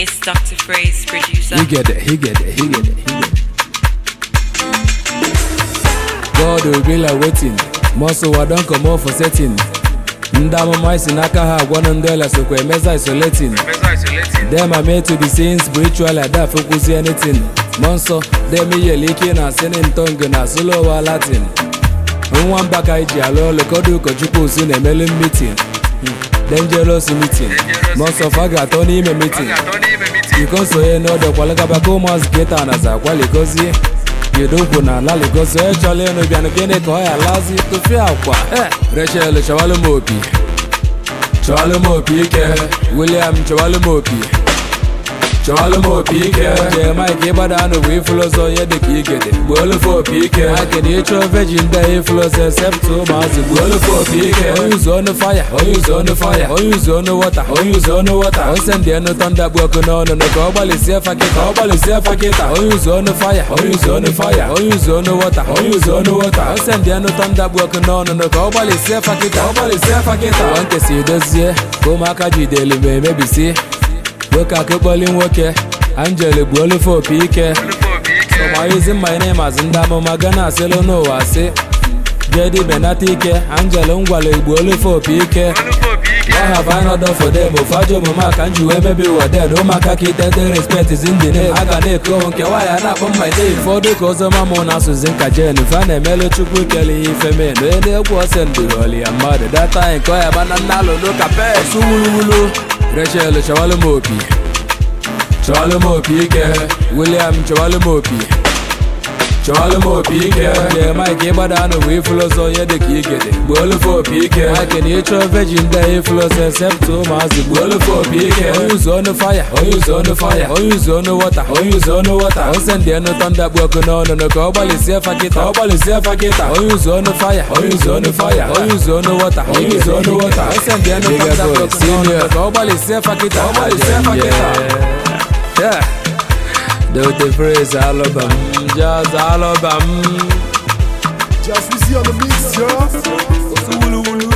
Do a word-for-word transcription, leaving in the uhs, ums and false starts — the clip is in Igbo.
It's Doctor Phrase, producer. He get it, he get it, he get it, he get it. God will be like waiting. Muscle I don't come off for setting. Ndama maisi naka ha one dollar so kwe meza isolating. Them are made to be seen spiritual like that focus anything. Monso, them ye leaking and singing tongue na solo wa Latin. One back I jalo lokodu kojuku sin a melon meeting. Dangerous meeting. Monso faga Tony me meeting. You can say no the Palagabako must get an as a quality. You don't wanna lally go so actually no be an again ko ya lazy to fear kwa. Eh, Rachel Chawalo Mopi. Chawalo Mopi ke William Chawalo Mopi. Chawalo Mopi ke je Mike Badano we flow so ye the key get it. Bolo for P K. I can eat your virgin day flows except to mass. Bolo for P K. Oh, you on the fire. Oh, you on the fire. Oh, you on the water. Oh, you on the water. Oh, send the no thunder broken on no cobble is safe I get. Cobble is safe I get. Oh, you on the fire. Oh, you on the fire. Oh, you on the water. Oh, you on the water. Oh, send the no thunder broken on no cobble is safe I get. Cobble is safe I get. I want to see this year. Go makaji daily maybe see. Look at Kubalin Woke, Angela Bolo for P K. So why isn't my name as Ndamo Magana Selono? I say, Jedi Benatike, Angela Ngwale Bolo for P K. What have I not done for them? Fajo Mama, can't you ever be what they do? Makaki, the respect is in the name. I got a clone, why I not on my day? For the cause of my mona Suzinka Jen, if I melo Chuku Kelly, if a man, then there wasn't the holy and mother. That time, Koya Bananalo, look at Pay, Sulu. Rachel Chawalo Mopi. Chawalo Mopi ke William Chawalo Mopi. Chawalo Mopi ke je Mike Badano we flow so ye the key get it. Bolo for P K. I can eat your virgin day flows except to mass. Bolo for P K. Oh, you on the fire. Oh, you on the fire. Oh, you on the water. Oh, you on the water. Oh, send the no thunder broken on no cobble is safe I get. Cobble is safe I get. Oh, you on the fire. Oh, you on the fire. Oh, you on the water. Oh, you on the water. Oh, send the no thunder broken on no cobble is safe I get. Cobble is safe I get. Yeah, Doctor Phrase Alabama, just Alabama. Just we see on the mix, yeah.